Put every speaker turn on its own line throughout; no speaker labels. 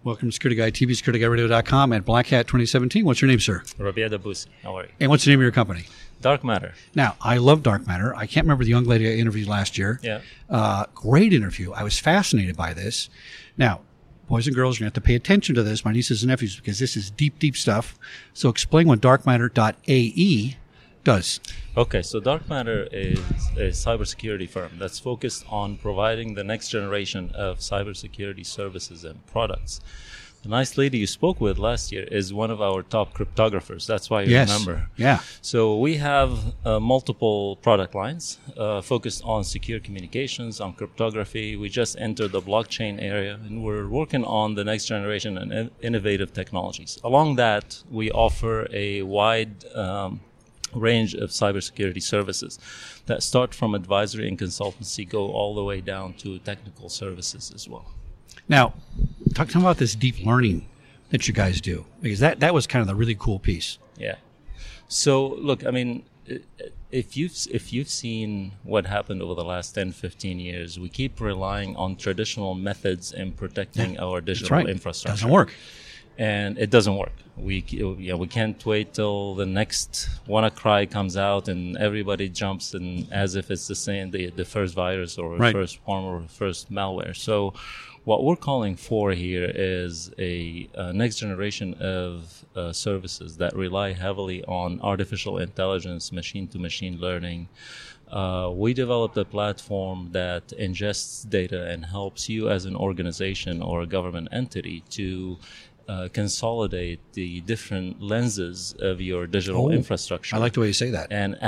Welcome to Security Guy TV, SecurityGuyRadio.com at Black Hat 2017. What's your name, sir?
Rabia Dabusi. How are you?
And what's the name of your company?
Dark Matter.
Now, I love Dark Matter. I can't remember the young lady I interviewed last year.
Yeah.
Great interview. I was fascinated by this. Now, boys and girls, you're going to have to pay attention to this, my nieces and nephews, because this is deep, deep stuff. So explain what darkmatter.ae does.
Okay, so Dark Matter is a cybersecurity firm that's focused on providing the next generation of cybersecurity services and products. The nice lady you spoke with last year is one of our top cryptographers. That's why you remember.
Yeah.
So we have multiple product lines focused on secure communications, on cryptography. We just entered the blockchain area, and we're working on the next generation and innovative technologies. Along that, we offer a wide range of cybersecurity services that start from advisory and consultancy, go all the way down to technical services as well.
Now, talk to me about this deep learning that you guys do, because that was kind of the really cool piece.
Yeah. So, look, I mean, if you've seen what happened over the last 10, 15 years, we keep relying on traditional methods in protecting our digital infrastructure.
It doesn't work.
And it doesn't work. We can't wait till the next WannaCry comes out and everybody jumps in as if it's the same, the first virus or first worm or first malware. So what we're calling for here is a next generation of services that rely heavily on artificial intelligence, machine-to-machine learning. We developed a platform that ingests data and helps you as an organization or a government entity to consolidate the different lenses of your digital infrastructure.
I like the way you say that.
And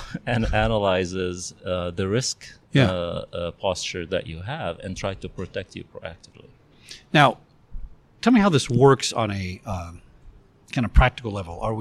analyzes the risk posture that you have and try to protect you proactively.
Now, tell me how this works on a kind of practical level. Are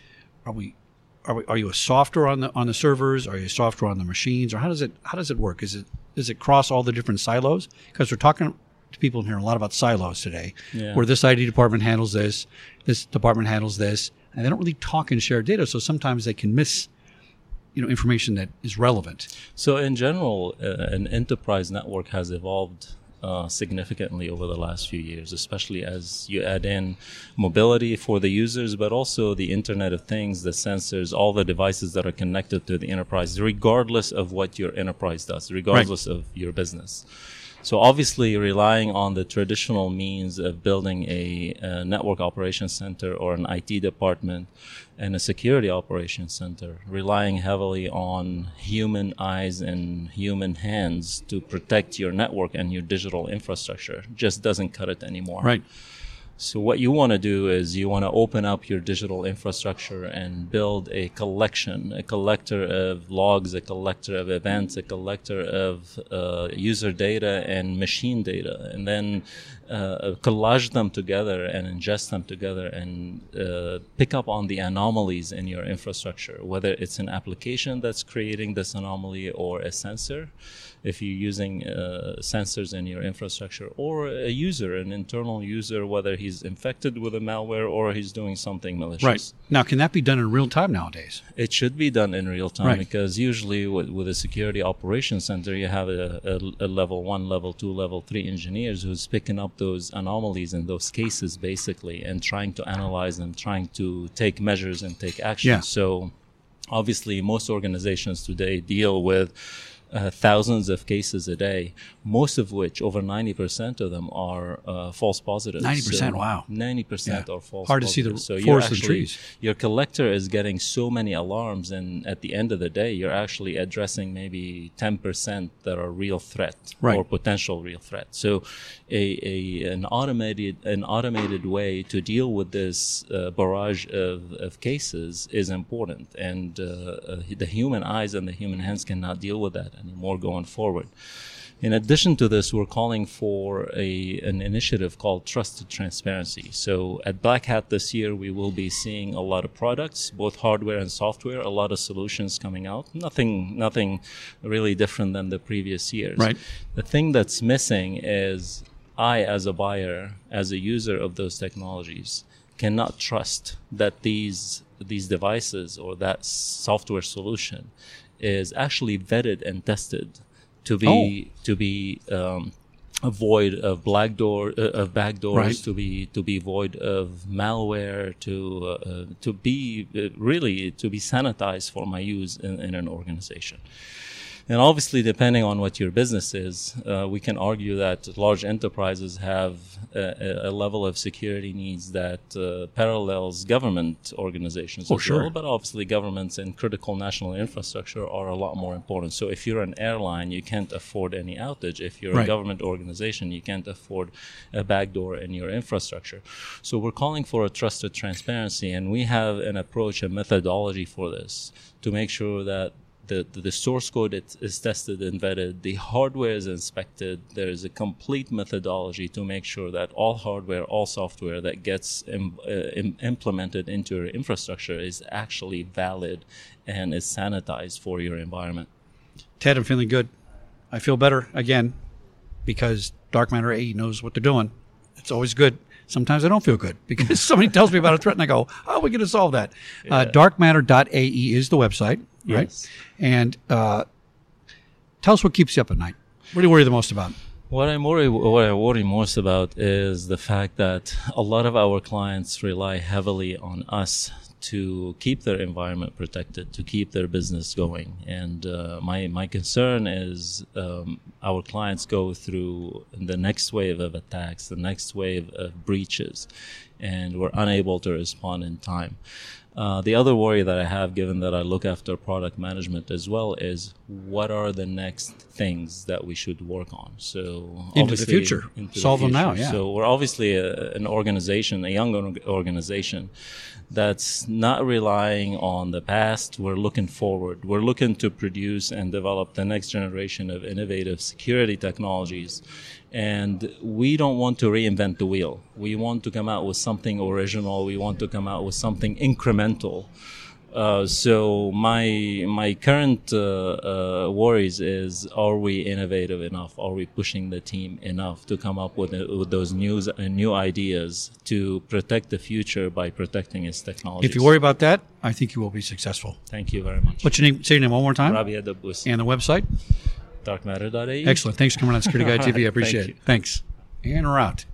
you a software on the servers? Are you a software on the machines? Or how does it work? Does it cross all the different silos? Because we're talking to people in here a lot about silos today, where this IT department handles this department handles this, and they don't really talk and share data. So sometimes they can miss, information that is relevant.
So in general, an enterprise network has evolved significantly over the last few years, especially as you add in mobility for the users, but also the Internet of Things, the sensors, all the devices that are connected to the enterprise, regardless of what your enterprise does, regardless of your business. So obviously relying on the traditional means of building a network operations center or an IT department and a security operations center, relying heavily on human eyes and human hands to protect your network and your digital infrastructure just doesn't cut it anymore.
Right.
So what you want to do is you want to open up your digital infrastructure and build a collector of logs, a collector of events, a collector of user data and machine data, and then collage them together and ingest them together and pick up on the anomalies in your infrastructure, whether it's an application that's creating this anomaly or a sensor, if you're using sensors in your infrastructure, or a user, an internal user, whether he's infected with a malware or he's doing something malicious.
Right. Now, can that be done in real time nowadays?
It should be done in real time because usually with a security operations center, you have a level 1, level 2, level 3 engineers who's picking up those anomalies in those cases basically and trying to analyze them, trying to take measures and take action.
Yeah.
So obviously most organizations today deal with thousands of cases a day, most of which, over 90% of them, are false positives.
90%,
so
wow.
90% are false
Hard
positives.
to see the forest and trees.
Your collector is getting so many alarms, and at the end of the day, you're actually addressing maybe 10% that are real threat or potential real threat. So an automated way to deal with this barrage of cases is important, and the human eyes and the human hands cannot deal with that anymore going forward. In addition to this, we're calling for an initiative called Trusted Transparency. So at Black Hat this year, we will be seeing a lot of products, both hardware and software, a lot of solutions coming out. Nothing really different than the previous years.
Right.
The thing that's missing is I, as a buyer, as a user of those technologies, cannot trust that these devices or that software solution is actually vetted and tested to be void of backdoors, to be void of malware, to be sanitized for my use in an organization. And obviously, depending on what your business is, we can argue that large enterprises have a level of security needs that parallels government organizations as well. But obviously, governments and critical national infrastructure are a lot more important. So if you're an airline, you can't afford any outage. If you're a government organization, you can't afford a backdoor in your infrastructure. So we're calling for a trusted transparency, and we have an approach, a methodology for this to make sure that the source code is tested and vetted, the hardware is inspected. There is a complete methodology to make sure that all hardware, all software that gets implemented into your infrastructure is actually valid and is sanitized for your environment.
Ted, I'm feeling good. I feel better again because Dark Matter AE knows what they're doing. It's always good. Sometimes I don't feel good because somebody tells me about a threat and I go, how are we going to solve that? Darkmatter.ae is the website, right?
Yes.
And tell us what keeps you up at night. What do you worry the most about?
What I worry most about is the fact that a lot of our clients rely heavily on us to keep their environment protected, to keep their business going. And my concern is our clients go through the next wave of attacks, the next wave of breaches, and we're unable to respond in time. The other worry that I have, given that I look after product management as well, is what are the next things that we should work on? So
into the future, solve them now. Yeah.
So we're obviously an organization, a young organization that's not relying on the past. We're looking forward. We're looking to produce and develop the next generation of innovative security technologies. And we don't want to reinvent the wheel. We want to come out with something original. We want to come out with something incremental. So my current worries is: are we innovative enough? Are we pushing the team enough to come up with those new ideas to protect the future by protecting its technologies?
If you worry about that, I think you will be successful.
Thank you very much.
What's your name? Say your name one more time.
Rabia Dabbous.
And the website?
Darkmatter.ae.
Excellent. Thanks for coming on Security Guy TV. I appreciate it. Thanks. And we're out.